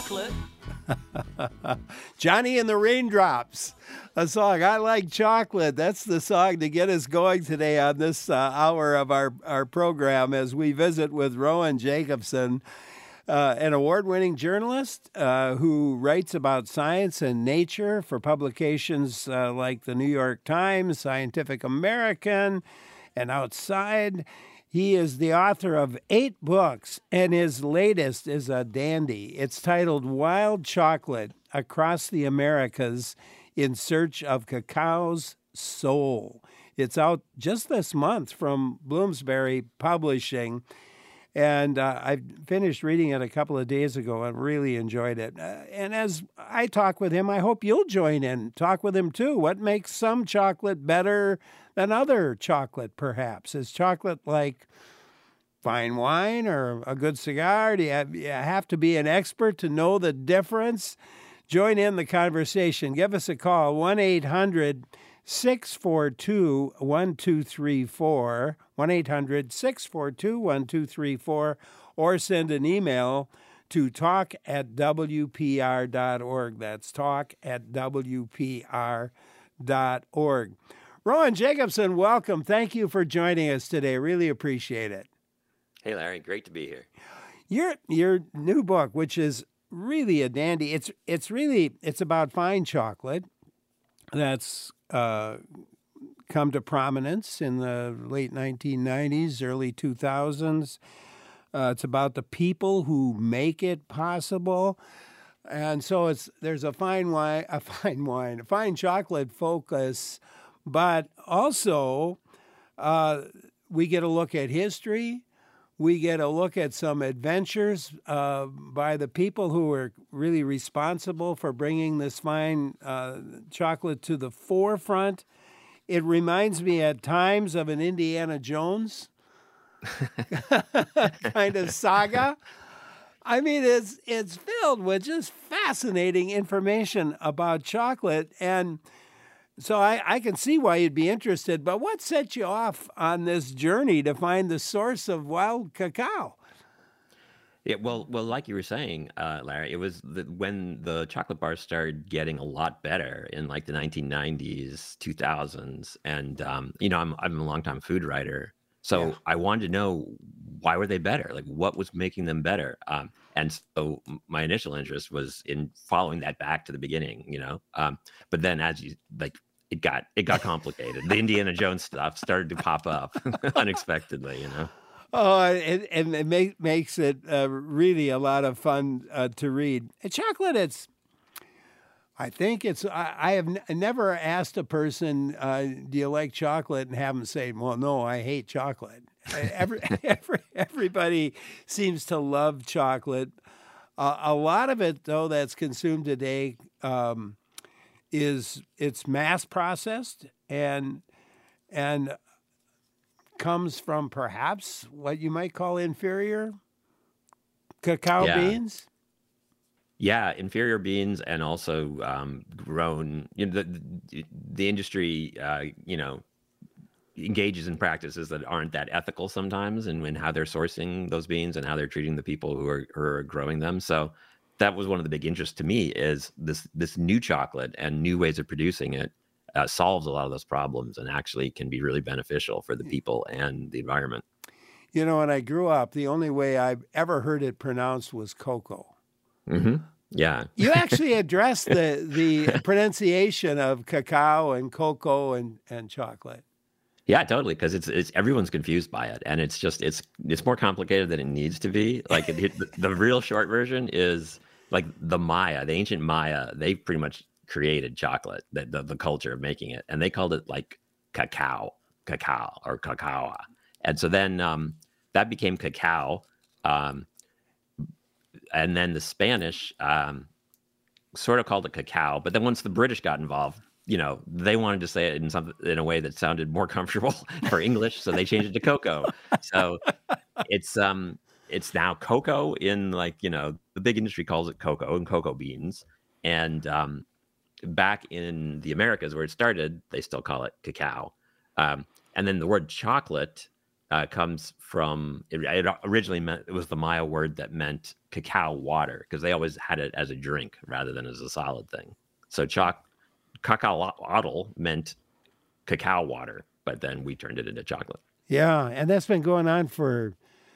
chocolate. Johnny and the Raindrops, a song. I Like Chocolate. That's the song to get us going today on this hour of our program as we visit with Rowan Jacobson, an award-winning journalist who writes about science and nature for publications like the New York Times, Scientific American, and Outside. He is the author of 8 books, and his latest is a dandy. It's titled Wild Chocolate: Across the Americas in Search of Cacao's Soul. It's out just this month from Bloomsbury Publishing, and I finished reading it a couple of days ago and really enjoyed it. And as I talk with him, I hope you'll join in, talk with him too. What makes some chocolate better than other chocolate, perhaps? Is chocolate like fine wine or a good cigar? Do you have to be an expert to know the difference? Join in the conversation. Give us a call, 1-800-642-1234, 1-800-642-1234, or send an email to talk@wpr.org. That's talk@wpr.org. Rowan Jacobson, welcome. Thank you for joining us today. Really appreciate it. Hey, Larry. Great to be here. Your new book, which is really a dandy. It's about fine chocolate that's come to prominence in the late 1990s, early 2000s. It's about the people who make it possible. And so there's a fine chocolate focus, but also we get a look at history. We get a look at some adventures by the people who are really responsible for bringing this fine chocolate to the forefront. It reminds me at times of an Indiana Jones kind of saga. I mean, it's filled with just fascinating information about chocolate. And so I can see why you'd be interested, but what set you off on this journey to find the source of wild cacao? Yeah, well, like you were saying, Larry, it was when the chocolate bars started getting a lot better in like the 1990s, 2000s, and I'm a longtime food writer, so I wanted to know why were they better, like what was making them better, and so my initial interest was in following that back to the beginning, but then as you like. It got complicated. The Indiana Jones stuff started to pop up unexpectedly, Oh, and it makes it really a lot of fun to read. Chocolate, I have never asked a person, do you like chocolate, and have them say, well, no, I hate chocolate. Everybody seems to love chocolate. A lot of it, though, that's consumed today it's mass processed and comes from perhaps what you might call inferior cacao beans. Yeah, inferior beans, and also grown. The industry, engages in practices that aren't that ethical sometimes, and how they're sourcing those beans and how they're treating the people who are growing them. So that was one of the big interests to me, is this new chocolate and new ways of producing it solves a lot of those problems and actually can be really beneficial for the people and the environment. When I grew up, the only way I've ever heard it pronounced was cocoa. Mm-hmm. Yeah. You actually addressed the pronunciation of cacao and cocoa and chocolate. Yeah, totally. Because it's everyone's confused by it, and it's more complicated than it needs to be. Like the real short version is like the ancient Maya. They pretty much created chocolate, the culture of making it, and they called it like cacao or cacao, and so then that became cacao, and then the Spanish sort of called it cacao, but then once the British got involved, they wanted to say it in a way that sounded more comfortable for English, so they changed it to cocoa. So it's now cocoa in the big industry calls it cocoa and cocoa beans, and back in the Americas where it started, they still call it cacao. And then the word chocolate comes from it originally meant, it was the Maya word that meant cacao water, because they always had it as a drink rather than as a solid thing. So cacao meant cacao water, but then we turned it into chocolate. Yeah, and that's been going on for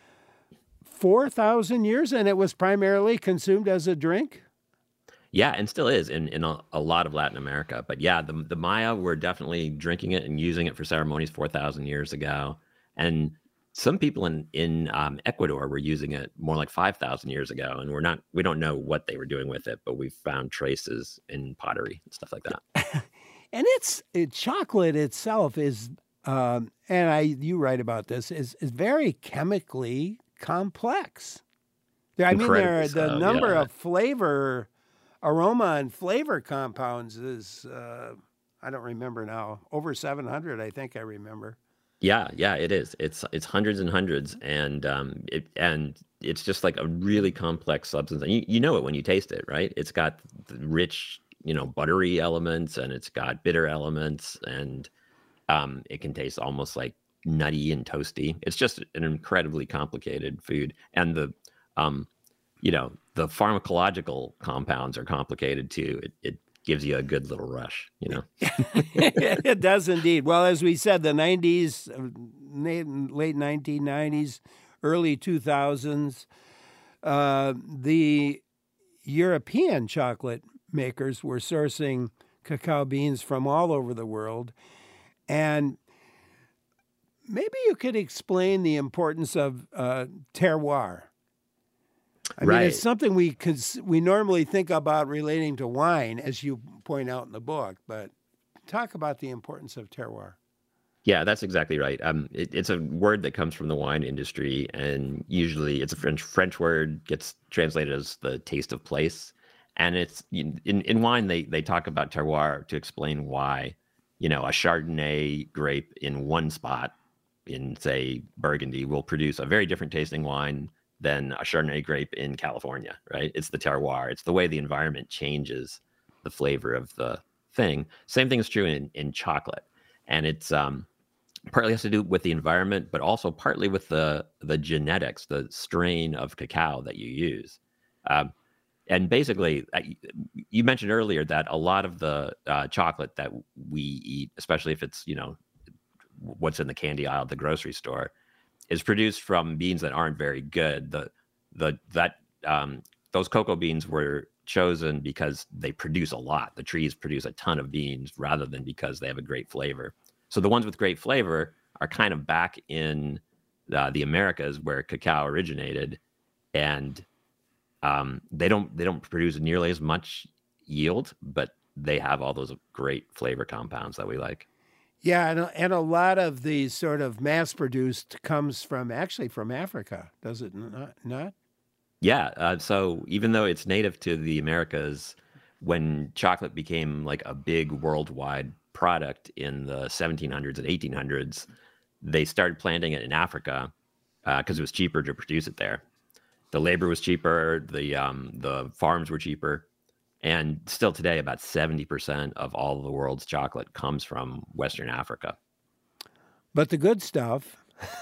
4,000 years, and it was primarily consumed as a drink? Yeah, and still is in a lot of Latin America. But yeah, the Maya were definitely drinking it and using it for ceremonies 4,000 years ago. And some people in Ecuador were using it more like 5,000 years ago. And we don't know what they were doing with it, but we've found traces in pottery and stuff like that. And chocolate itself is, you write about this, is very chemically complex. I mean, the number of aroma and flavor compounds is, I don't remember now, over 700, I think I remember. Yeah, it is. It's hundreds and hundreds, and it's just like a really complex substance. And you know it when you taste it, right? It's got the rich, buttery elements, and it's got bitter elements, and it can taste almost like nutty and toasty. It's just an incredibly complicated food, and the pharmacological compounds are complicated too. It gives you a good little rush, It does indeed. Well, as we said, the 90s, late 1990s, early 2000s, the European chocolate makers were sourcing cacao beans from all over the world. And maybe you could explain the importance of terroir. I mean, it's something we normally think about relating to wine, as you point out in the book, but talk about the importance of terroir. Yeah, that's exactly right. It's a word that comes from the wine industry, and usually it's a French word, gets translated as the taste of place. And it's in wine, they talk about terroir to explain why, a Chardonnay grape in one spot in, say, Burgundy will produce a very different tasting wine than a Chardonnay grape in California, right? It's the terroir. It's the way the environment changes the flavor of the thing. Same thing is true in chocolate. And it's partly has to do with the environment, but also partly with the genetics, the strain of cacao that you use. And basically, you mentioned earlier that a lot of the chocolate that we eat, especially if it's, what's in the candy aisle at the grocery store, is produced from beans that aren't very good. Those cocoa beans were chosen because they produce a lot. The trees produce a ton of beans rather than because they have a great flavor. So the ones with great flavor are kind of back in the Americas where cacao originated, and they don't produce nearly as much yield, but they have all those great flavor compounds that we like. Yeah, and a lot of the sort of mass-produced comes from Africa, does it not? Yeah, so even though it's native to the Americas, when chocolate became like a big worldwide product in the 1700s and 1800s, they started planting it in Africa because it was cheaper to produce it there. The labor was cheaper, the farms were cheaper. And still today, about 70% of all of the world's chocolate comes from Western Africa. But the good stuff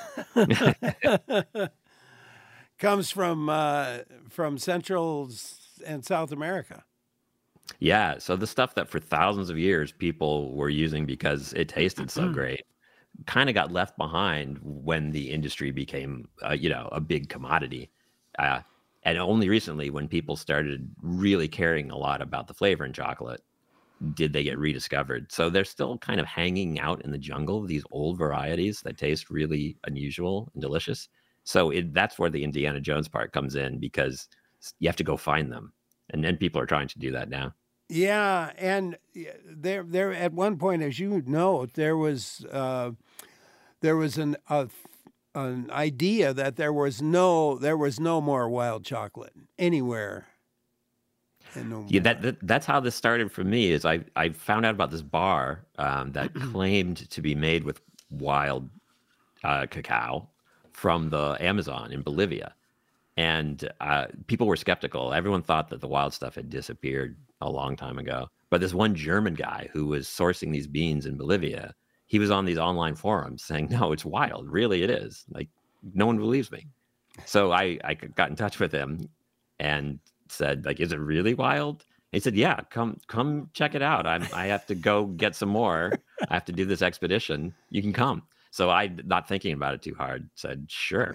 comes from Central and South America. Yeah, so the stuff that for thousands of years people were using because it tasted so great kind of got left behind when the industry became, a big commodity. And only recently, when people started really caring a lot about the flavor in chocolate, did they get rediscovered. So they're still kind of hanging out in the jungle, these old varieties that taste really unusual and delicious. So that's where the Indiana Jones part comes in, because you have to go find them. And then people are trying to do that now. Yeah, and there at one point, as you know, there was an idea that there was no more wild chocolate anywhere. That's how this started for me. Is I found out about this bar that claimed to be made with wild cacao from the Amazon in Bolivia, and people were skeptical. Everyone thought that the wild stuff had disappeared a long time ago. But this one German guy who was sourcing these beans in Bolivia, he was on these online forums saying, no, it's wild. Really, it is. Like, no one believes me. So I got in touch with him and said, like, is it really wild? He said, yeah, come check it out. I have to go get some more. I have to do this expedition. You can come. So I, not thinking about it too hard, said, sure.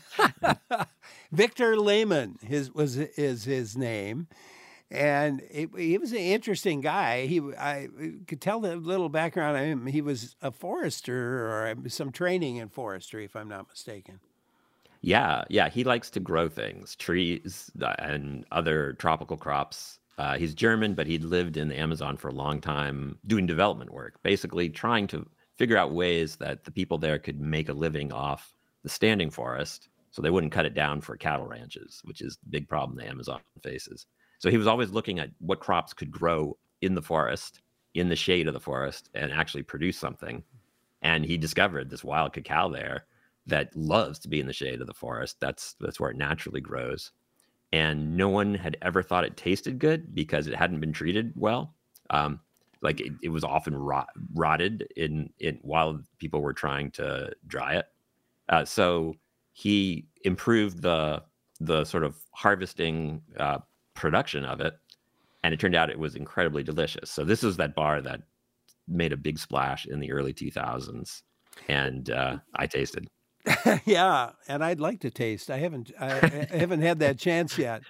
Victor Lehman is his name. And he was an interesting guy. I could tell the little background on him. He was a forester or some training in forestry, if I'm not mistaken. Yeah. He likes to grow things, trees and other tropical crops. He's German, but he'd lived in the Amazon for a long time doing development work, basically trying to figure out ways that the people there could make a living off the standing forest so they wouldn't cut it down for cattle ranches, which is the big problem the Amazon faces. So he was always looking at what crops could grow in the forest, in the shade of the forest, and actually produce something. And he discovered this wild cacao there that loves to be in the shade of the forest. That's where it naturally grows. And no one had ever thought it tasted good because it hadn't been treated well. Like it was often rotted in while people were trying to dry it. So he improved the sort of harvesting production of it, and it turned out it was incredibly delicious. So this is that bar that made a big splash in the early 2000s, and I tasted. Yeah, and I'd like to taste. I haven't had that chance yet,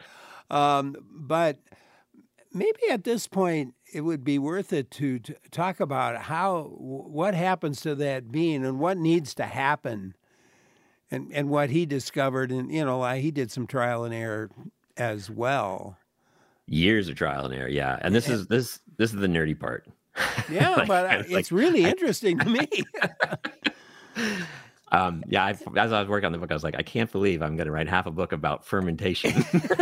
but maybe at this point it would be worth it to talk about what happens to that bean and what needs to happen, and what he discovered. And he did some trial and error as well. Years of trial and error, yeah. And this is the nerdy part. Yeah, but it's really interesting to me. As I was working on the book, I was like, I can't believe I'm going to write half a book about fermentation.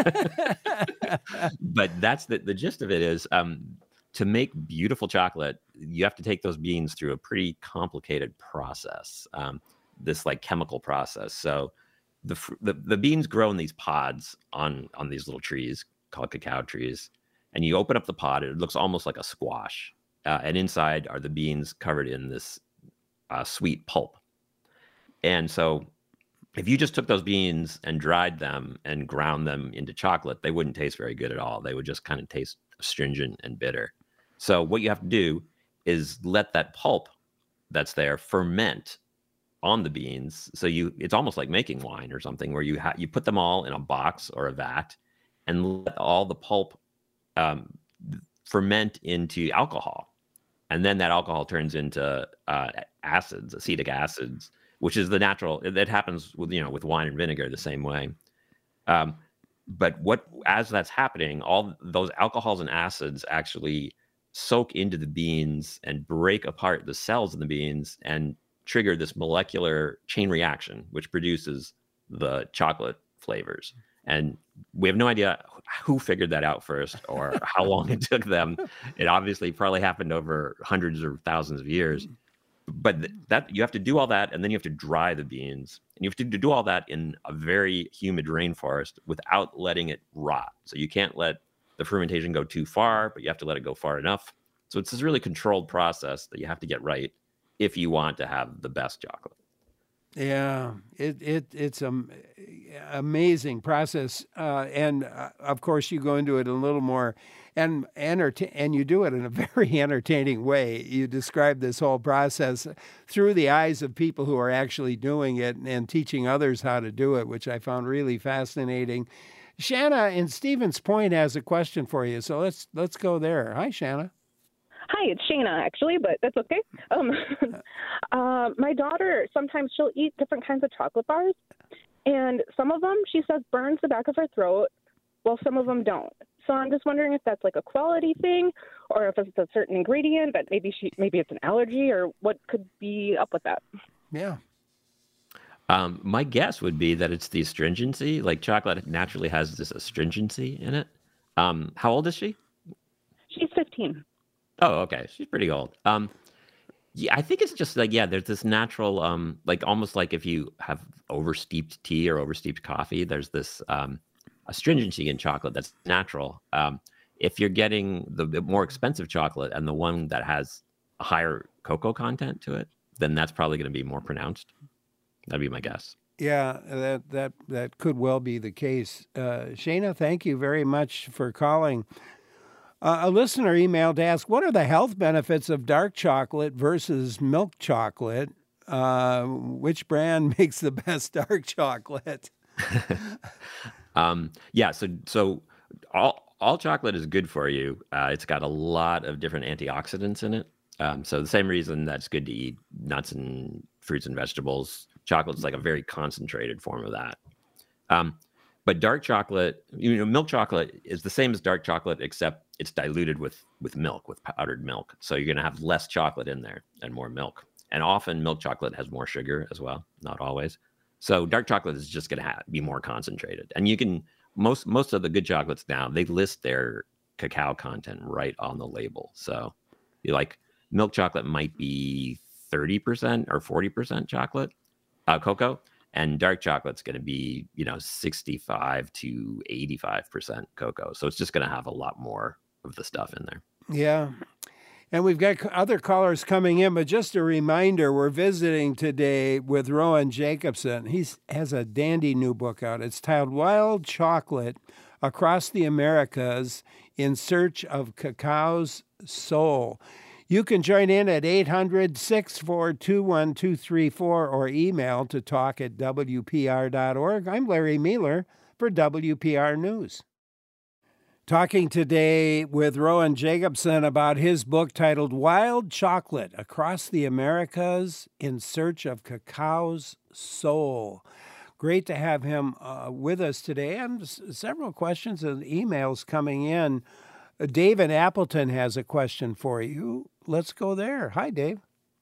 But that's the gist of it is to make beautiful chocolate, you have to take those beans through a pretty complicated process, this like chemical process. So the beans grow in these pods on these little trees called cacao trees. And you open up the pod, it looks almost like a squash. And inside are the beans covered in this sweet pulp. And so if you just took those beans and dried them and ground them into chocolate, they wouldn't taste very good at all. They would just kind of taste astringent and bitter. So what you have to do is let that pulp that's there ferment on the beans. So it's almost like making wine or something, where you put them all in a box or a vat and let all the pulp ferment into alcohol. And then that alcohol turns into acids, acetic acids, which is the natural. That happens with wine and vinegar the same way. But as that's happening, all those alcohols and acids actually soak into the beans and break apart the cells in the beans and trigger this molecular chain reaction, which produces the chocolate flavors. And we have no idea who figured that out first or how long it took them. It obviously probably happened over hundreds or thousands of years. But that you have to do all that, and then you have to dry the beans. And you have to do all that in a very humid rainforest without letting it rot. So you can't let the fermentation go too far, but you have to let it go far enough. So it's this really controlled process that you have to get right if you want to have the best chocolate. Yeah, it's an amazing process, and of course you go into it a little more, and you do it in a very entertaining way. You describe this whole process through the eyes of people who are actually doing it and teaching others how to do it, which I found really fascinating. Shanna in Stevens Point has a question for you, so let's go there. Hi, Shanna. Hi, it's Shayna, actually, but that's okay. My daughter, sometimes she'll eat different kinds of chocolate bars, and some of them, she says, burns the back of her throat, while some of them don't. So I'm just wondering if that's like a quality thing, or if it's a certain ingredient that maybe it's an allergy, or what could be up with that. Yeah. My guess would be that it's the astringency. Like chocolate naturally has this astringency in it. How old is she? She's 15. Oh, okay. She's pretty old. Yeah, I think it's just like, there's this natural, like almost like if you have oversteeped tea or oversteeped coffee, there's this astringency in chocolate that's natural. If you're getting the more expensive chocolate and the one that has a higher cocoa content to it, then that's probably going to be more pronounced. That'd be my guess. Yeah, that could well be the case. Shana, thank you very much for calling. A listener emailed to ask, what are the health benefits of dark chocolate versus milk chocolate? Which brand makes the best dark chocolate? Yeah, so all chocolate is good for you. It's got a lot of different antioxidants in it. So the same reason that's good to eat nuts and fruits and vegetables. Chocolate's like a very concentrated form of that. But dark chocolate, milk chocolate is the same as dark chocolate, except it's diluted with milk, with powdered milk. So you're going to have less chocolate in there and more milk. And often milk chocolate has more sugar as well, not always. So dark chocolate is just going to be more concentrated. And you can, most of the good chocolates now, they list their cacao content right on the label. So you like milk chocolate might be 30% or 40% chocolate, cocoa, and dark chocolate's going to be, 65 to 85% cocoa. So it's just going to have a lot more of the stuff in there. Yeah. And we've got other callers coming in, but just a reminder, we're visiting today with Rowan Jacobson. He has a dandy new book out. It's titled Wild Chocolate Across the Americas in Search of Cacao's Soul. You can join in at 800-642-1234 or email to talk@wpr.org. I'm Larry Mueller for WPR News. Talking today with Rowan Jacobson about his book titled Wild Chocolate Across the Americas in Search of Cacao's Soul. Great to have him with us today, and several questions and emails coming in. Dave in Appleton has a question for you. Let's go there. Hi, Dave.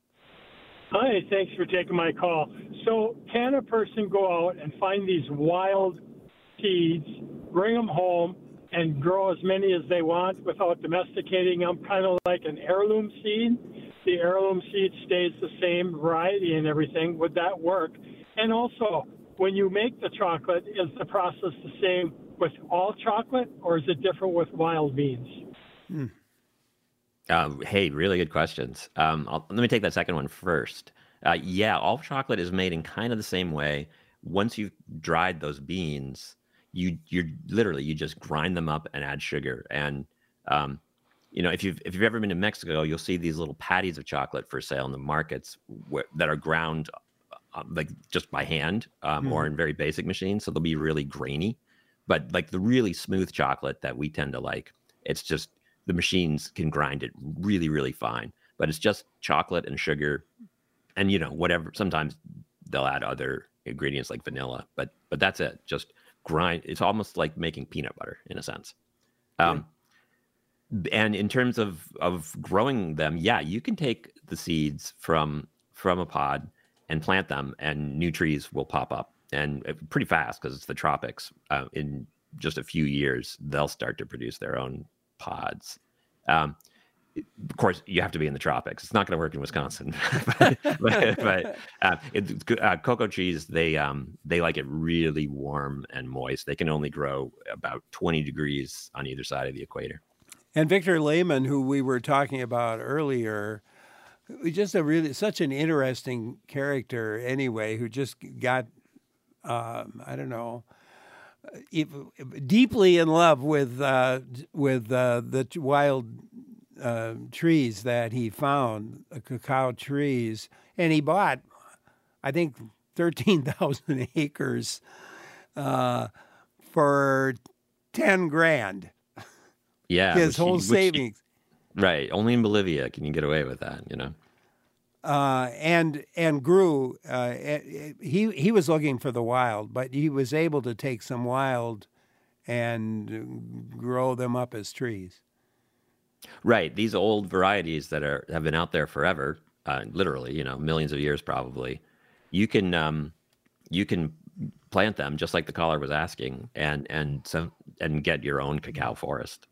Hi, thanks for taking my call. So can a person go out and find these wild seeds, bring them home, and grow as many as they want without domesticating them, kind of like an heirloom seed? The heirloom seed stays the same variety and everything. Would that work? And also, when you make the chocolate, is the process the same with all chocolate, or is it different with wild beans? Hey, really good questions. Let me take that second one first. Yeah, all chocolate is made in kind of the same way. Once you've dried those beans, you just grind them up and add sugar. And if you've ever been to Mexico, you'll see these little patties of chocolate for sale in the markets that are ground like just by hand or in very basic machines. So they'll be really grainy. But like the really smooth chocolate that we tend to like, it's just the machines can grind it really, really fine. But it's just chocolate and sugar and, whatever. Sometimes they'll add other ingredients like vanilla, but that's it. Just grind. It's almost like making peanut butter in a sense. And in terms of growing them, yeah, you can take the seeds from a pod and plant them, and new trees will pop up, and pretty fast because it's the tropics. In just a few years, they'll start to produce their own pods. Of course, you have to be in the tropics. It's not going to work in Wisconsin, but cocoa trees, they like it really warm and moist. They can only grow about 20 degrees on either side of the equator. And Victor Lehman, who we were talking about earlier, just such an interesting character anyway, who just got, deeply in love with the wild trees that he found, cacao trees, and he bought, I think, 13,000 acres for $10,000. Yeah, his whole savings. Right, only in Bolivia can you get away with that, And grew. He was looking for the wild, but he was able to take some wild and grow them up as trees. Right. These old varieties that have been out there forever, literally, millions of years probably. You can plant them just like the caller was asking, and get your own cacao forest.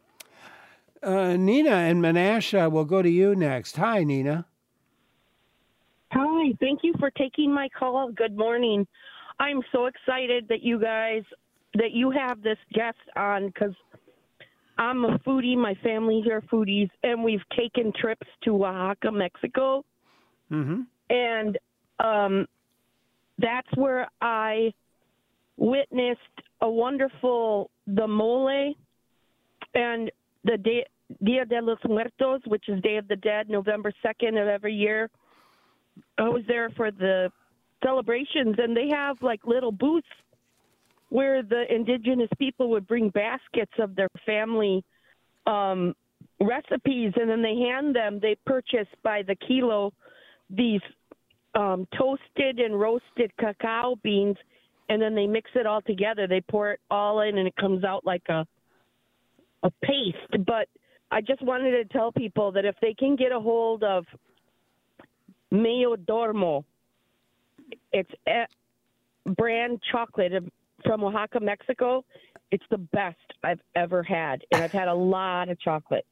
Nina in Menasha, we'll go to you next. Hi, Nina. Hi, thank you for taking my call. Good morning. I'm so excited that you have this guest on, because I'm a foodie. My family's are foodies, and we've taken trips to Oaxaca, Mexico. Mm-hmm. And that's where I witnessed the mole and the Dia de los Muertos, which is Day of the Dead, November 2nd of every year. I was there for the celebrations, and they have like little booths where the indigenous people would bring baskets of their family recipes, and then they purchase by the kilo these toasted and roasted cacao beans, and then they mix it all together. They pour it all in, and it comes out like a paste. But I just wanted to tell people that if they can get a hold of Mayordomo, it's a brand chocolate from Oaxaca, Mexico. It's the best I've ever had, and I've had a lot of chocolate.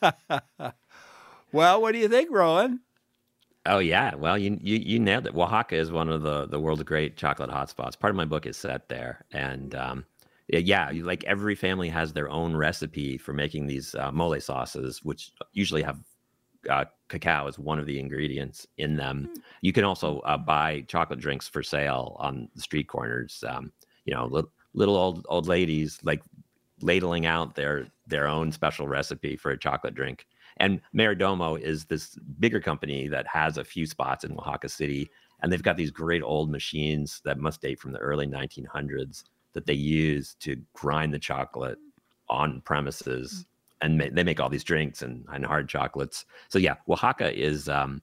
Well, what do you think, Rowan? Oh yeah, well you nailed it. Oaxaca is one of the world's great chocolate hotspots. Part of my book is set there, and like every family has their own recipe for making these mole sauces, which usually have cacao as one of the ingredients in them. You can also buy chocolate drinks for sale on the street corners. Little old ladies like ladling out their own special recipe for a chocolate drink. And Mayordomo is this bigger company that has a few spots in Oaxaca City, and they've got these great old machines that must date from the early 1900s that they use to grind the chocolate on premises, and they make all these drinks and hard chocolates. So yeah, Oaxaca is a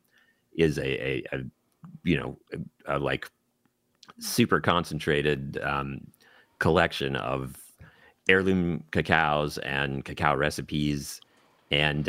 like super concentrated collection of heirloom cacaos and cacao recipes. And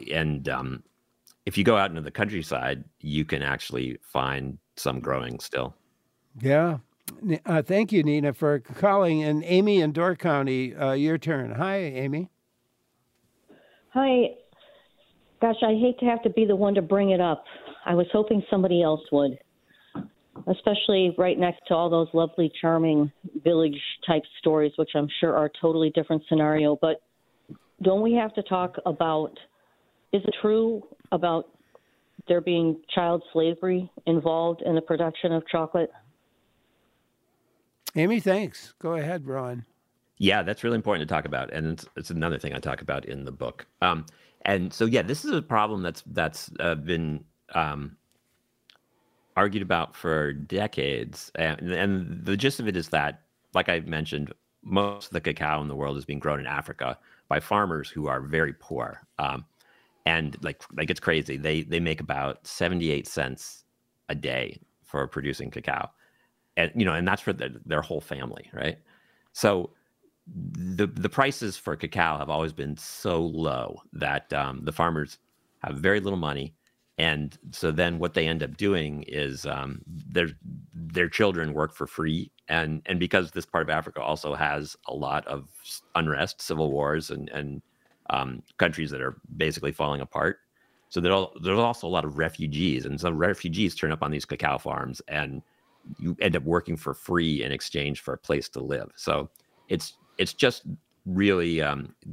if you go out into the countryside, you can actually find some growing still. Yeah. Thank you, Nina, for calling. And Amy in Door County, your turn. Hi, Amy. Hi. Gosh, I hate to have to be the one to bring it up. I was hoping somebody else would, especially right next to all those lovely, charming village-type stories, which I'm sure are a totally different scenario. But don't we have to talk about, is it true about there being child slavery involved in the production of chocolate? Amy, thanks. Go ahead, Ron. Yeah, that's really important to talk about, and it's another thing I talk about in the book. And so, yeah, this is a problem that's been argued about for decades, and the gist of it is that, like I mentioned, most of the cacao in the world is being grown in Africa by farmers who are very poor, and like it's crazy. They make about 78 cents a day for producing cacao, and that's for their whole family, right? So the prices for cacao have always been so low that the farmers have very little money, and so then what they end up doing is their children work for free, and because this part of Africa also has a lot of unrest, civil wars, and countries that are basically falling apart, so there's also a lot of refugees, and some refugees turn up on these cacao farms, and you end up working for free in exchange for a place to live. So it's just really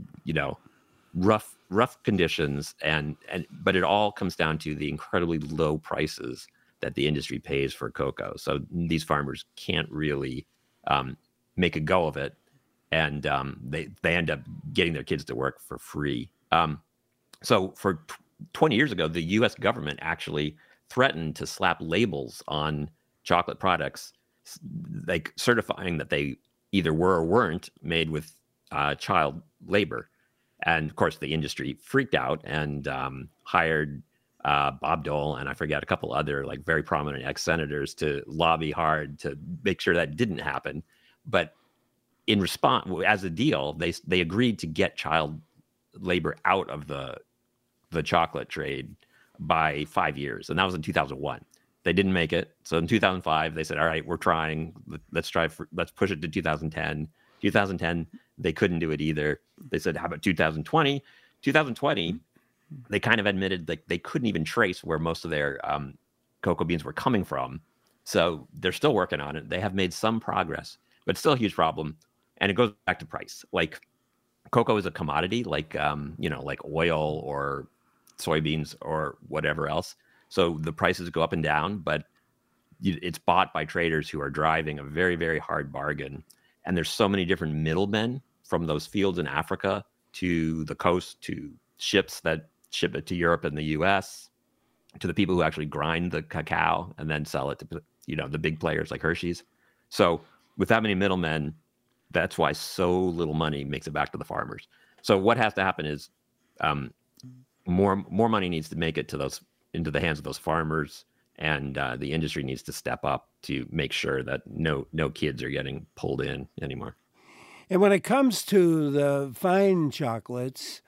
rough conditions, but it all comes down to the incredibly low prices that the industry pays for cocoa. So these farmers can't really make a go of it, and they end up getting their kids to work for free. So for 20 years ago, the U.S. government actually threatened to slap labels on chocolate products, like certifying that they either were or weren't made with child labor. And of course, the industry freaked out and hired Bob Dole and I forget a couple other like very prominent ex-senators to lobby hard to make sure that didn't happen. But in response, as a deal, they agreed to get child labor out of the chocolate trade by 5 years, and that was in 2001. They didn't make it, so in 2005 they said, "All right, we're trying. Let's push it to 2010." 2010 they couldn't do it either. They said, "How about 2020?" 2020 they kind of admitted like they couldn't even trace where most of their cocoa beans were coming from. So they're still working on it. They have made some progress, but it's still a huge problem. And it goes back to price. Like cocoa is a commodity like like oil or soybeans or whatever else. So the prices go up and down, but it's bought by traders who are driving a very, very hard bargain. And there's so many different middlemen from those fields in Africa to the coast, to ships that ship it to Europe and the US, to the people who actually grind the cacao and then sell it to, the big players like Hershey's. So with that many middlemen, that's why so little money makes it back to the farmers. So what has to happen is more money needs to make it into the hands of those farmers, and the industry needs to step up to make sure that no kids are getting pulled in anymore. And when it comes to the fine chocolates,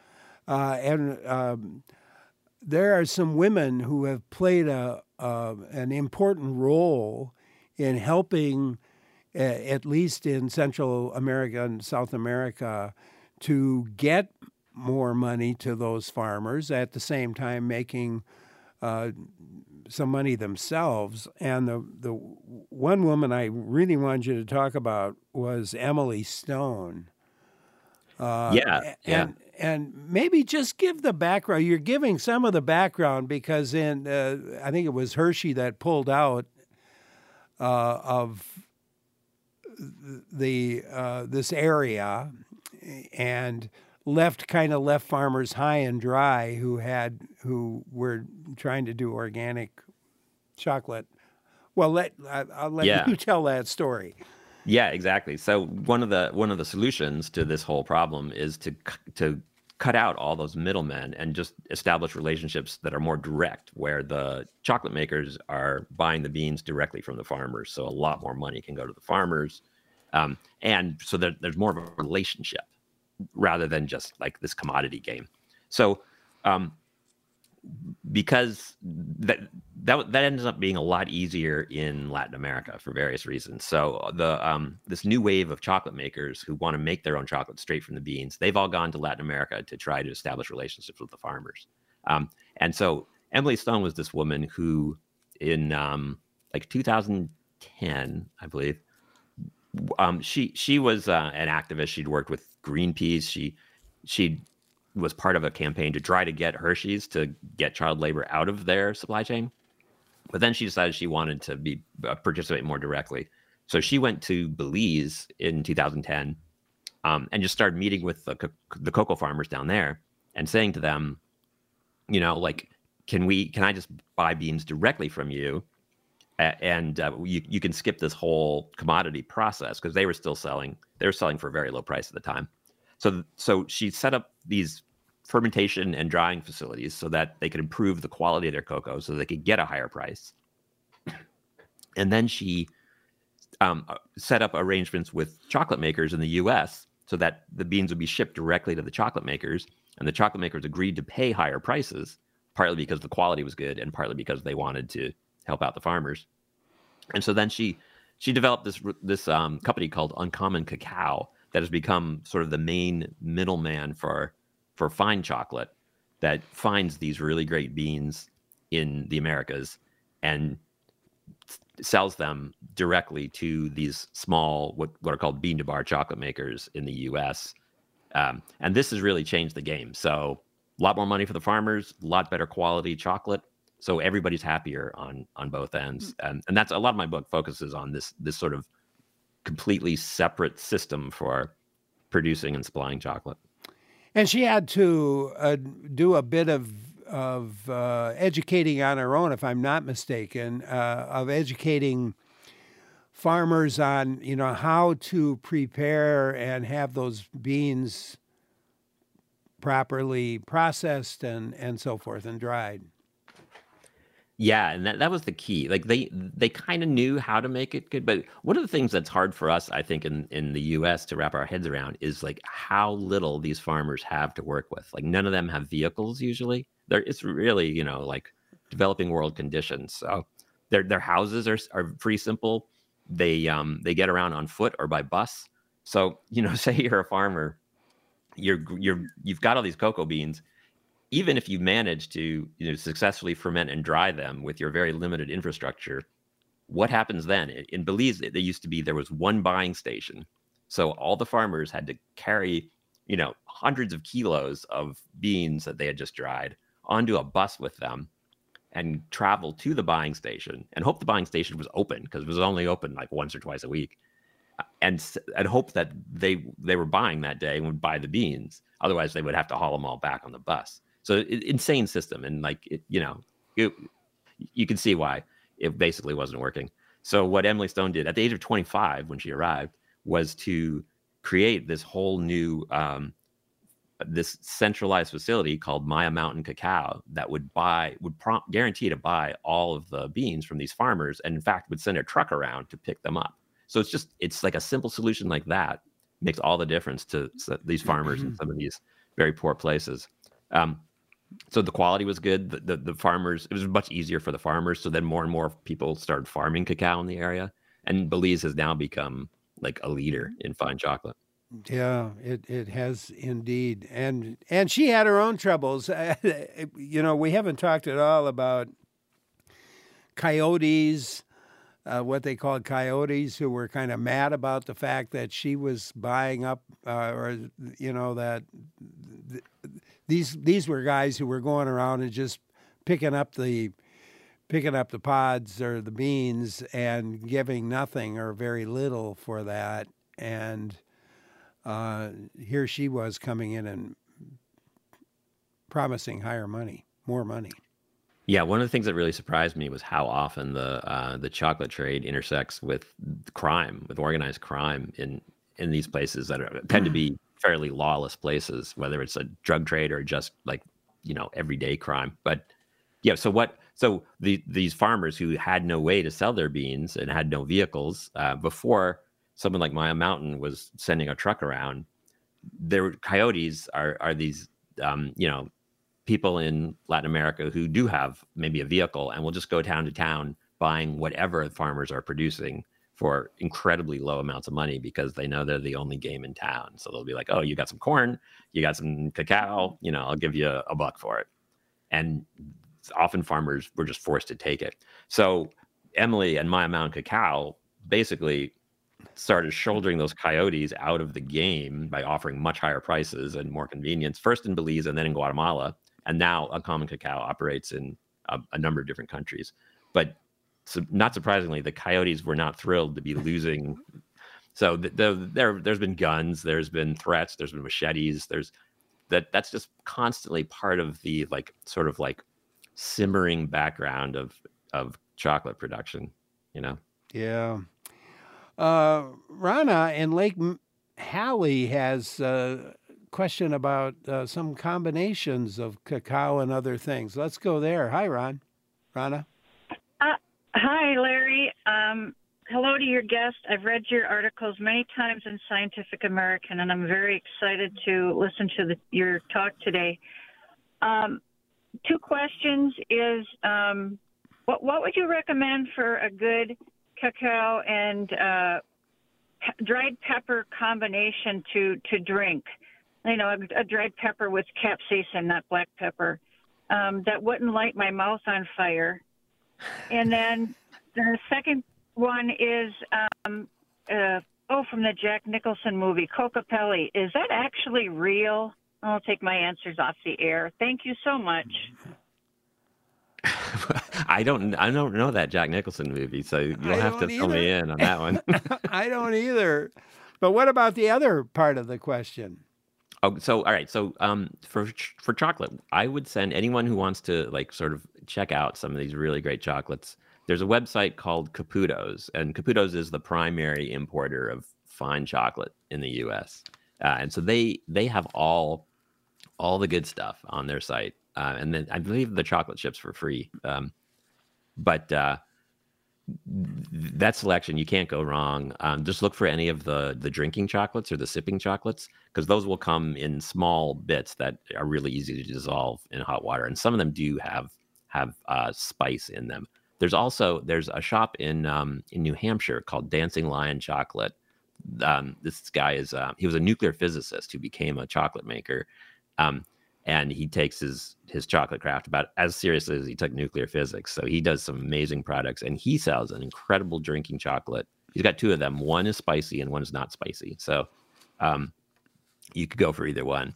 there are some women who have played an important role in helping, at least in Central America and South America, to get more money to those farmers, at the same time making some money themselves. And the one woman I really wanted you to talk about was Emily Stone. And maybe just give the background. You're giving some of the background because I think it was Hershey that pulled out of this area and left farmers high and dry who were trying to do organic chocolate. Well, I'll let you tell that story. Yeah, exactly. So one of the solutions to this whole problem is to cut out all those middlemen and just establish relationships that are more direct, where the chocolate makers are buying the beans directly from the farmers. So a lot more money can go to the farmers, and so there's more of a relationship rather than just like this commodity game. So because that ends up being a lot easier in Latin America for various reasons. So this new wave of chocolate makers who want to make their own chocolate straight from the beans, they've all gone to Latin America to try to establish relationships with the farmers. And so Emily Stone was this woman who in 2010, I believe, she was an activist. She'd worked with Greenpeace. She was part of a campaign to try to get Hershey's to get child labor out of their supply chain. But then she decided she wanted to participate more directly. So she went to Belize in 2010 and just started meeting with the cocoa farmers down there and saying to them, can I just buy beans directly from you? And you can skip this whole commodity process, because they were selling for a very low price at the time. So she set up these fermentation and drying facilities so that they could improve the quality of their cocoa so they could get a higher price. And then she set up arrangements with chocolate makers in the U.S. so that the beans would be shipped directly to the chocolate makers, and the chocolate makers agreed to pay higher prices, partly because the quality was good and partly because they wanted to help out the farmers. And so then she developed this company called Uncommon Cacao that has become sort of the main middleman for fine chocolate, that finds these really great beans in the Americas and sells them directly to these small, what are called bean to bar chocolate makers in the U.S. And this has really changed the game. So a lot more money for the farmers, a lot better quality chocolate. So everybody's happier on both ends. And that's a lot of my book focuses on this sort of completely separate system for producing and supplying chocolate. And she had to do a bit of educating on her own, if I'm not mistaken, of educating farmers on, how to prepare and have those beans properly processed and so forth and dried. Yeah, and that was the key. Like they kind of knew how to make it good, but one of the things that's hard for us, I think, in the U.S. to wrap our heads around is like how little these farmers have to work with. Like none of them have vehicles usually. It's really like developing world conditions. So their houses are pretty simple. They get around on foot or by bus. So say you're a farmer, you've got all these cocoa beans. Even if you manage to successfully ferment and dry them with your very limited infrastructure, what happens then? In Belize, there was one buying station. So all the farmers had to carry hundreds of kilos of beans that they had just dried onto a bus with them and travel to the buying station and hope the buying station was open, because it was only open like once or twice a week, and hope that they were buying that day and would buy the beans. Otherwise, they would have to haul them all back on the bus. So insane system. And you can see why it basically wasn't working. So what Emily Stone did at the age of 25 when she arrived was to create this whole new this centralized facility called Maya Mountain Cacao that would guarantee to buy all of the beans from these farmers, and in fact would send a truck around to pick them up. So it's like a simple solution like that makes all the difference to these farmers in some of these very poor places. So the quality was good. The farmers, it was much easier for the farmers. So then more and more people started farming cacao in the area, and Belize has now become like a leader in fine chocolate. Yeah, it has indeed. And she had her own troubles. We haven't talked at all about coyotes, what they called coyotes, who were kind of mad about the fact that she was buying up, that these were guys who were going around and just picking up the pods or the beans and giving nothing or very little for that. And here she was coming in and promising more money. Yeah, one of the things that really surprised me was how often the chocolate trade intersects with crime, with organized crime in these places that tend to be fairly lawless places, whether it's a drug trade or just like everyday crime. But yeah, so these farmers who had no way to sell their beans and had no vehicles before someone like Maya Mountain was sending a truck around, coyotes are these people in Latin America who do have maybe a vehicle and will just go town to town buying whatever the farmers are producing for incredibly low amounts of money, because they know they're the only game in town. So they'll be like, oh, you got some corn, you got some cacao, I'll give you $1 for it. And often farmers were just forced to take it. So Emily and Maya Mountain Cacao basically started shouldering those coyotes out of the game by offering much higher prices and more convenience, first in Belize and then in Guatemala. And now Uncommon Cacao operates in a number of different countries. But not surprisingly, the coyotes were not thrilled to be losing. So there's been guns, there's been threats, there's been machetes. That's just constantly part of the sort of simmering background of chocolate production, Yeah. Rana in Lake Hallie has a question about some combinations of cacao and other things. Let's go there. Hi, Rana. Hi, Larry. Hello to your guest. I've read your articles many times in Scientific American, and I'm very excited to listen to your talk today. 2 questions is, what would you recommend for a good cacao and dried pepper combination to drink? A dried pepper with capsaicin, not black pepper, that wouldn't light my mouth on fire. And then the second one is, from the Jack Nicholson movie, Cocopelli. Is that actually real? I'll take my answers off the air. Thank you so much. I don't know that Jack Nicholson movie, so you'll have to fill me in on that one. I don't either. But what about the other part of the question? Oh, so all right. So for chocolate, I would send anyone who wants to sort of check out some of these really great chocolates. There's a website called Caputo's, and Caputo's is the primary importer of fine chocolate in the U.S. And so they have all the good stuff on their site. And then I believe the chocolate chips for free. But that selection, you can't go wrong. Just look for any of the drinking chocolates or the sipping chocolates, because those will come in small bits that are really easy to dissolve in hot water. And some of them do have spice in them. There's a shop in New Hampshire called Dancing Lion Chocolate. This guy he was a nuclear physicist who became a chocolate maker. And he takes his chocolate craft about as seriously as he took nuclear physics. So he does some amazing products, and he sells an incredible drinking chocolate. He's got 2 of them. One is spicy and one is not spicy. So You could go for either one.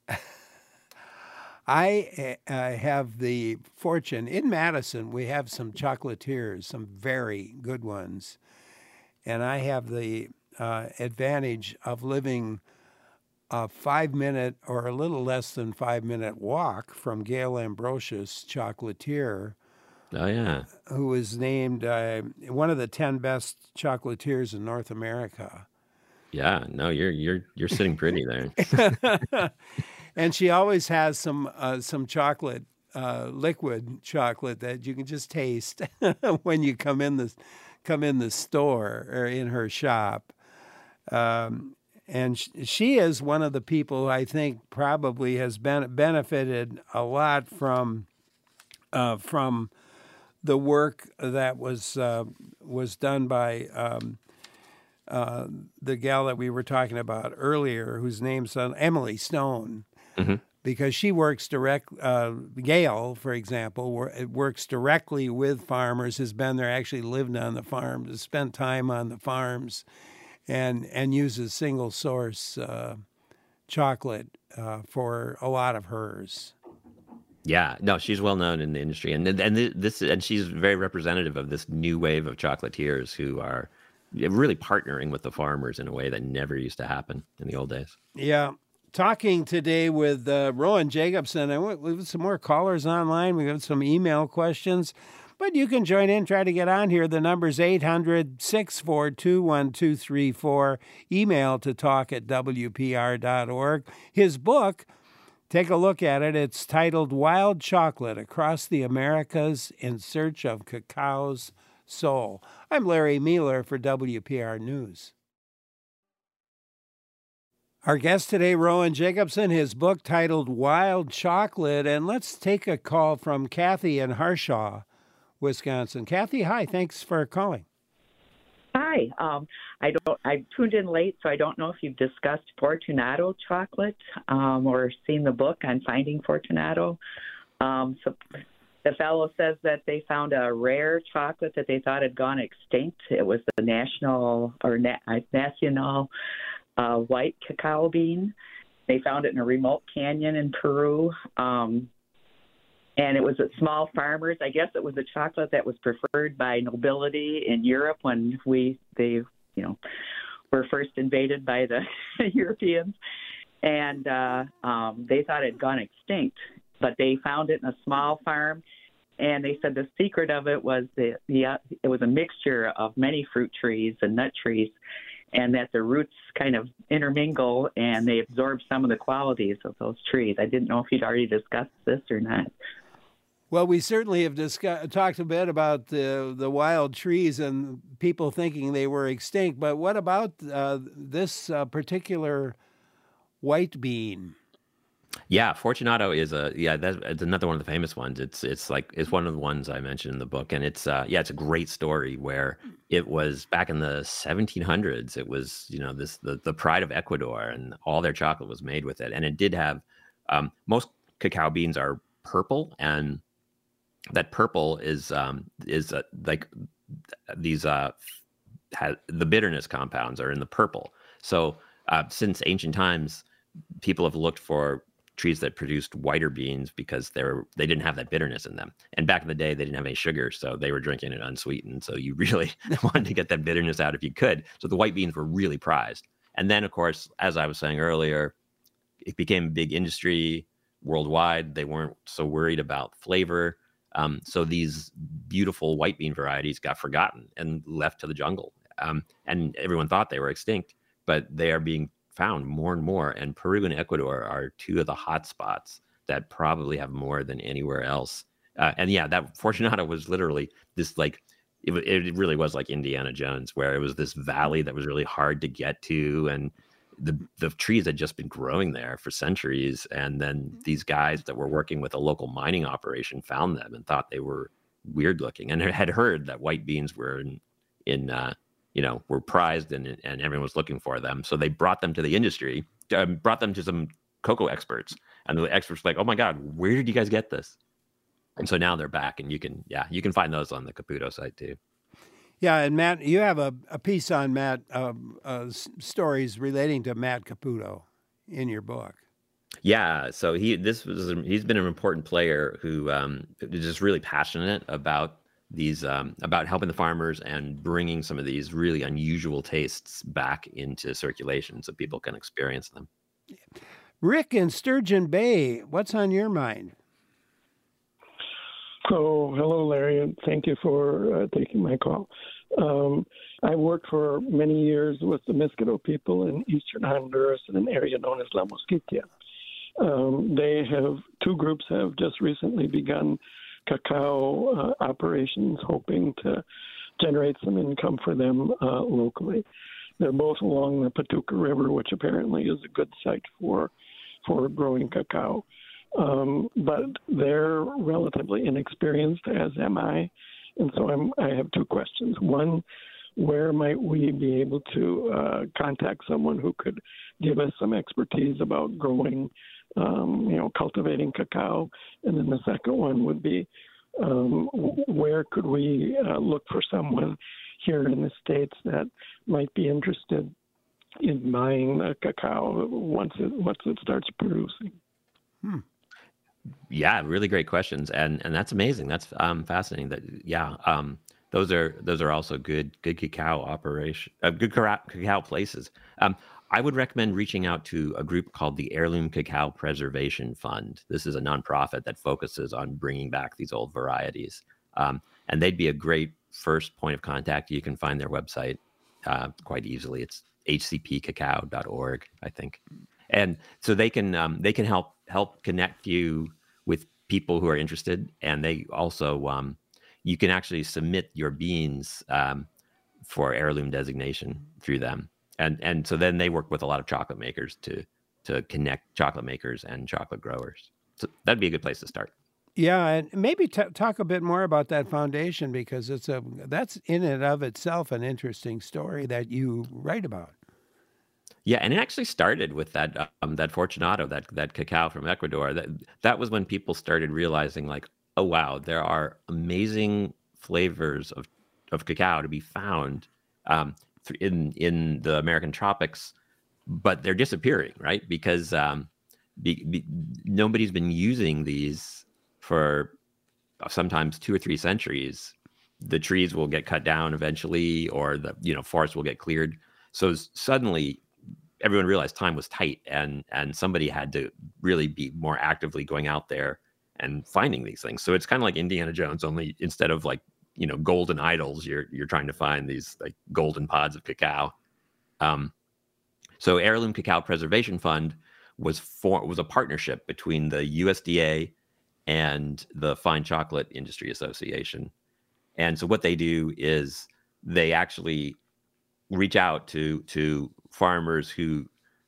I have the fortune in Madison. We have some chocolatiers, some very good ones, and I have the advantage of living a 5-minute or a little less than 5-minute walk from Gail Ambrosius Chocolatier. Oh yeah, Who was named one of the 10 best chocolatiers in North America. Yeah, no, you're sitting pretty there. And she always has some chocolate, liquid chocolate that you can just taste when you come in the store or in her shop. And she is one of the people who I think probably has benefited a lot from the work that was done by the gal that we were talking about earlier, whose name's Emily Stone, because she works Gail, for example, works directly with farmers, has been there, actually lived on the farms, has spent time on the farms, and uses single source chocolate for a lot of hers. Yeah, no, she's well known in the industry, and she's very representative of this new wave of chocolatiers who are really partnering with the farmers in a way that never used to happen in the old days. Yeah. Talking today with Rowan Jacobson. We have some more callers online. We have some email questions, but you can join in, try to get on here. The number's 800-642-1234. Email to talk@wpr.org. His book, take a look at it. It's titled Wild Chocolate: Across the Americas in Search of Cacao's Soul. I'm Larry Mueller for WPR News. Our guest today, Rowan Jacobson, his book titled Wild Chocolate. And let's take a call from Kathy in Harshaw, Wisconsin. Kathy, hi. Thanks for calling. Hi. I tuned in late, so I don't know if you've discussed Fortunato chocolate or seen the book on finding Fortunato. So the fellow says that they found a rare chocolate that they thought had gone extinct. It was the national white cacao bean. They found it in a remote canyon in Peru. And it was at small farmers. I guess it was a chocolate that was preferred by nobility in Europe when they were first invaded by the Europeans. And they thought it had gone extinct, but they found it in a small farm. And they said the secret of it was it was a mixture of many fruit trees and nut trees, and that the roots kind of intermingle and they absorb some of the qualities of those trees. I didn't know if you'd already discussed this or not. Well, we certainly have talked a bit about the wild trees and people thinking they were extinct, but what about this particular white bean? Yeah, Fortunato is that's another one of the famous ones. It's one of the ones I mentioned in the book, and it's a great story where it was back in the 1700s. It was the pride of Ecuador, and all their chocolate was made with it. And it did have most cacao beans are purple, and that purple is like these the bitterness compounds are in the purple. So since ancient times, people have looked for trees that produced whiter beans because they didn't have that bitterness in them. And back in the day, they didn't have any sugar, so they were drinking it unsweetened. So you really wanted to get that bitterness out if you could. So the white beans were really prized. And then, of course, as I was saying earlier, it became a big industry worldwide. They weren't so worried about flavor. So these beautiful white bean varieties got forgotten and left to the jungle. And everyone thought they were extinct, but they are being found more and more. And Peru and Ecuador are two of the hot spots that probably have more than anywhere else. And yeah, that Fortunato was literally this, like, it really was like Indiana Jones, where it was this valley that was really hard to get to. And the trees had just been growing there for centuries. And then these guys that were working with a local mining operation found them and thought they were weird looking, and had heard that white beans were were prized and everyone was looking for them. So they brought them to the industry, brought them to some cocoa experts, and the experts were like, "Oh my God, where did you guys get this?" And so now they're back, and you can find those on the Caputo site too. Yeah, and Matt, you have a piece on Matt, stories relating to Matt Caputo in your book. Yeah, so he's been an important player who is just really passionate about these about helping the farmers and bringing some of these really unusual tastes back into circulation so people can experience them. Rick in Sturgeon Bay, what's on your mind? Oh, hello, Larry, and thank you for taking my call. I worked for many years with the Miskito people in eastern Honduras in an area known as La Mosquitia. Two groups have just recently begun cacao operations, hoping to generate some income for them locally. They're both along the Patuca River, which apparently is a good site for growing cacao. But they're relatively inexperienced, as am I. And so I have two questions. One, where might we be able to contact someone who could give us some expertise about growing, cultivating cacao? And then the second one would be, where could we look for someone here in the States that might be interested in buying the cacao once it starts producing? Yeah, really great questions, and that's amazing. That's fascinating. Those are also good cacao operation, good cacao places. I would recommend reaching out to a group called the Heirloom Cacao Preservation Fund. This is a nonprofit that focuses on bringing back these old varieties, and they'd be a great first point of contact. You can find their website quite easily. It's hcpcacao.org, I think, and so they can help connect you with people who are interested, and they also you can actually submit your beans for heirloom designation through them. And so then they work with a lot of chocolate makers to connect chocolate makers and chocolate growers. So that'd be a good place to start. Yeah, and maybe talk a bit more about that foundation, because that's in and of itself an interesting story that you write about. Yeah, and it actually started with that Fortunato, that cacao from Ecuador. That was when people started realizing, like, oh wow, there are amazing flavors of cacao to be found in the American tropics, but they're disappearing, right? Because nobody's been using these for sometimes 2 or 3 centuries. The trees will get cut down eventually, or the forests will get cleared. So suddenly, everyone realized time was tight, and somebody had to really be more actively going out there and finding these things. So it's kind of like Indiana Jones, only instead of like golden idols, you're trying to find these like golden pods of cacao. So Heirloom Cacao Preservation Fund was a partnership between the USDA and the Fine Chocolate Industry Association. And so what they do is they actually reach out to farmers who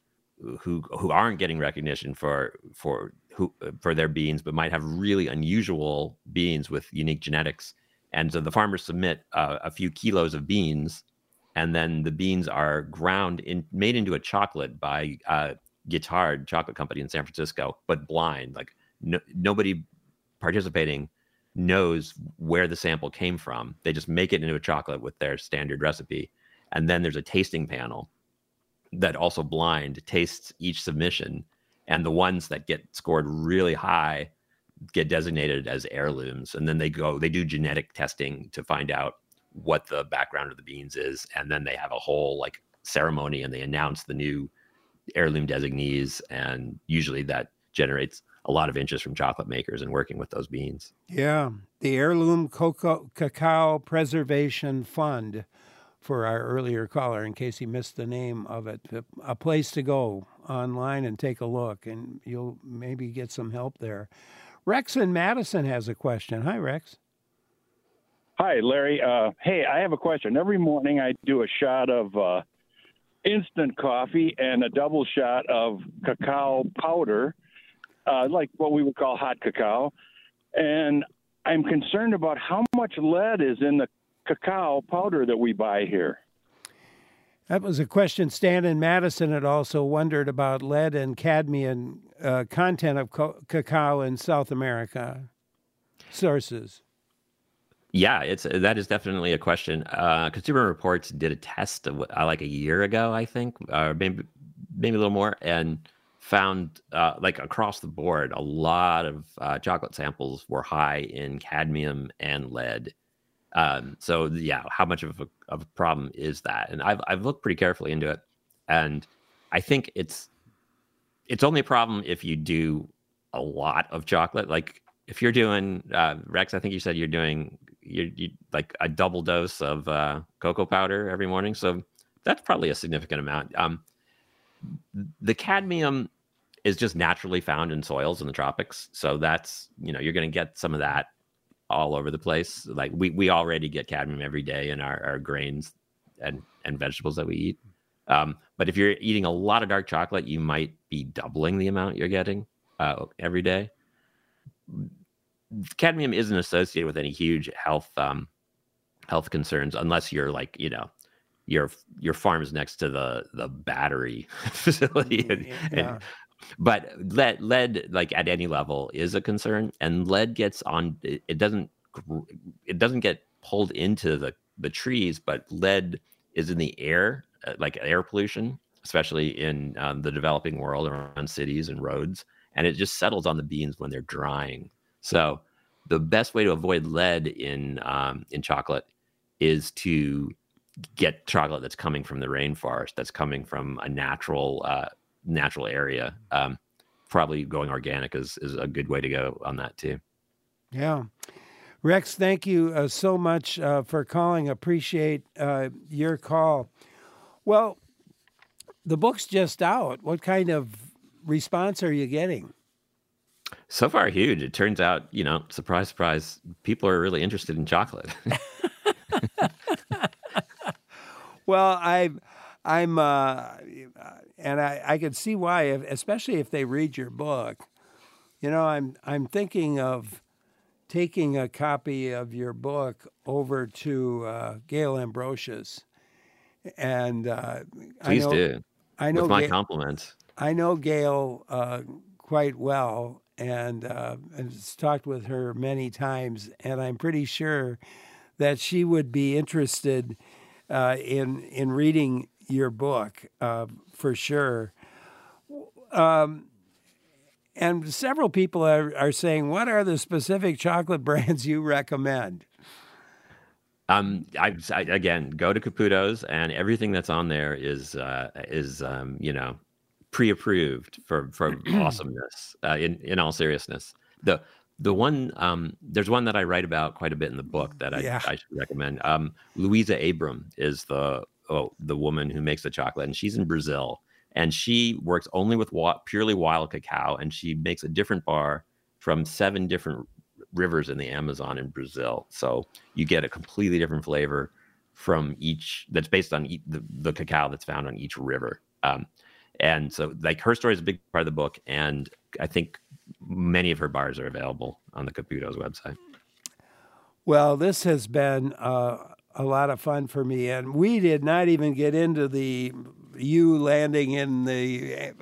aren't getting recognition for their beans, but might have really unusual beans with unique genetics. And so the farmers submit a few kilos of beans, and then the beans are made into a chocolate by Guittard Chocolate Company in San Francisco, but blind. Like nobody participating knows where the sample came from. They just make it into a chocolate with their standard recipe. And then there's a tasting panel that also blind tastes each submission. And the ones that get scored really high get designated as heirlooms. And then they do genetic testing to find out what the background of the beans is. And then they have a whole like ceremony, and they announce the new heirloom designees. And usually that generates a lot of interest from chocolate makers in working with those beans. Yeah, the Heirloom Cacao Preservation Fund, for our earlier caller, in case he missed the name of it. A place to go online and take a look, and you'll maybe get some help there. Rex in Madison has a question. Hi, Rex. Hi, Larry. Hey, I have a question. Every morning I do a shot of instant coffee and a double shot of cacao powder, like what we would call hot cacao. And I'm concerned about how much lead is in the cacao powder that we buy here. That was a question. Stan in Madison had also wondered about lead and cadmium content of cacao in South America sources. Yeah, that is definitely a question. Consumer Reports did a test like a year ago, I think, or maybe a little more, and found like across the board, a lot of chocolate samples were high in cadmium and lead. So yeah, how much of a problem is that? And I've looked pretty carefully into it, and I think it's only a problem if you do a lot of chocolate. Like if you're doing Rex, I think you said you're doing you like a double dose of cocoa powder every morning, so that's probably a significant amount. The cadmium is just naturally found in soils in the tropics, so that's you're going to get some of that all over the place. Like we already get cadmium every day in our grains and vegetables that we eat. But if you're eating a lot of dark chocolate, you might be doubling the amount you're getting every day. Cadmium isn't associated with any huge health concerns unless you're like your farm is next to the battery facility. But lead, like at any level, is a concern, and lead gets on. It doesn't get pulled into the trees, but lead is in the air, like air pollution, especially in the developing world around cities and roads, and it just settles on the beans when they're drying. So the best way to avoid lead in chocolate is to get chocolate that's coming from the rainforest, that's coming from a natural area. Probably going organic is a good way to go on that too. Yeah. Rex, thank you so much for calling. Appreciate your call. Well, the book's just out. What kind of response are you getting? So far, huge. It turns out, surprise, surprise, people are really interested in chocolate. Well, I'm, and I could see why, especially if they read your book. I'm thinking of taking a copy of your book over to Gail Ambrosius, and please do. I know with my compliments. I know Gail quite well, and I've talked with her many times, and I'm pretty sure that she would be interested in reading your book for sure. And several people are saying, what are the specific chocolate brands you recommend? I again, go to Caputo's, and everything that's on there is pre-approved for awesomeness. In all seriousness, the one there's one that I write about quite a bit in the book that I should recommend. Louisa Abram is the woman who makes the chocolate, and she's in Brazil, and she works only with purely wild cacao, and she makes a different bar from 7 different rivers in the Amazon in Brazil. So you get a completely different flavor from each, that's based on the cacao that's found on each river. And so like her story is a big part of the book, and I think many of her bars are available on the Caputo's website. Well, this has been a lot of fun for me, and we did not even get into you landing in the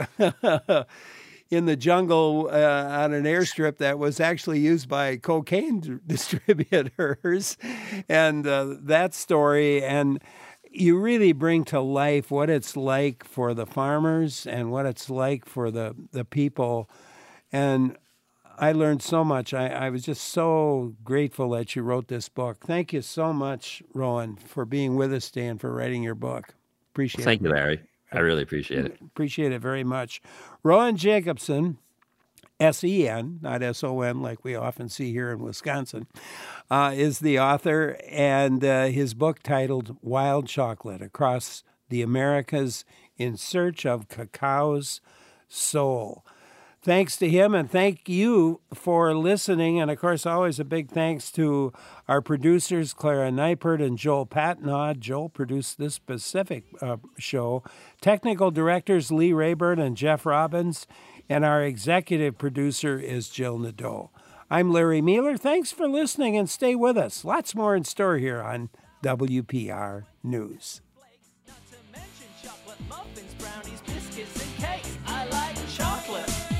in the jungle on an airstrip that was actually used by cocaine distributors, and that story. And you really bring to life what it's like for the farmers and what it's like for the people. And I learned so much. I was just so grateful that you wrote this book. Thank you so much, Rowan, for being with us today and for writing your book. Appreciate it. Thank you, Larry. I really appreciate it. Appreciate it very much. Rowan Jacobson, S-E-N, not S-O-N like we often see here in Wisconsin, is the author, and his book titled Wild Chocolate, Across the Americas in Search of Cacao's Soul. Thanks to him, and thank you for listening. And, of course, always a big thanks to our producers, Clara Neipert and Joel Patnaud. Joel produced this specific show. Technical directors, Lee Rayburn and Jeff Robbins. And our executive producer is Jill Nadeau. I'm Larry Mueller. Thanks for listening, and stay with us. Lots more in store here on WPR News. Not to mention chocolate muffins, brownies, biscuits, and cakes. I like chocolate.